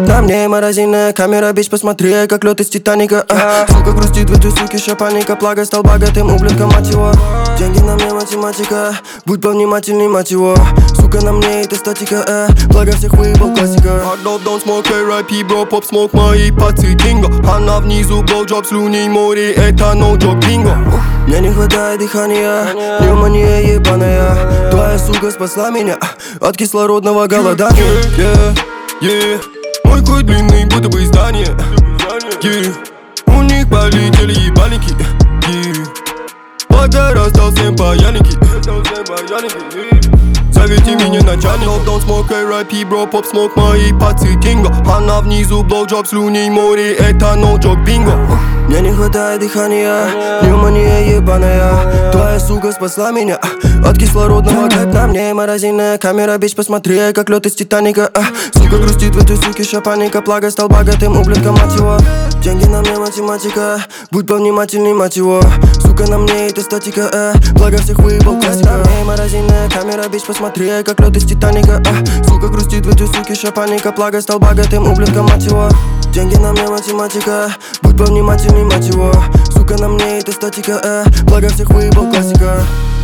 На мне морозильная камера, бич, посмотри, как лед из Титаника. Сука грустит в этой суке, ща паника. Плага стал богатым ублюдком, мать его. Деньги на мне математика, будь повнимательней, мать его. Сука, на мне это статика, благо всех выебал классика. Hard love, don't smoke, RIP, bro, pop smoke, мои пацы, динго. Она внизу, blowjob, слюней море, это no joke, бинго. Мне не хватает дыхания, пневмония ебаная. Твоя сука спасла меня от кислородного голодания. Мой хуй длинный, будто бы здание. У них полетели ебальники. Пока раздал всем паяльники. Зовите меня начальник. Don't smoke, RIP, bro, pop smoke, мои пацы, динго. Она внизу, blowjob, слюней море, это no joke, бинго. Мне не хватает дыхания, пневмония ебаная. Твоя сука спасла меня от кислородного. Как на мне морозильная камера, бич, посмотри, как лед из Титаника. Сука грустит в этой суке, ща паника. Плага стал богатым ублюдком, мать его. Деньги на мне математика, будь повнимательней, мать его. Сука, на мне это статика, благо всех выебал классика. На мне морозильная камера, бич, посмотри, как лед из Титаника. Сука грустит в этой суке, ща паника. Плага стал богатым ублюдком, мать его. Деньги на мне математика, будь повнимательней, мать его. Сука, на мне это статика, благо всех выебал классика.